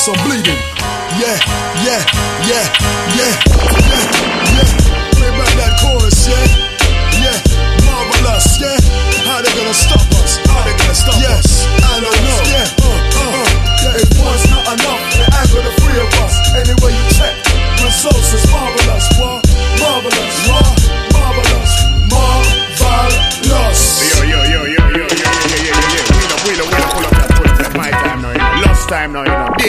hearts are bleeding. Yeah, yeah, yeah, yeah, yeah, yeah. Play back that chorus, yeah.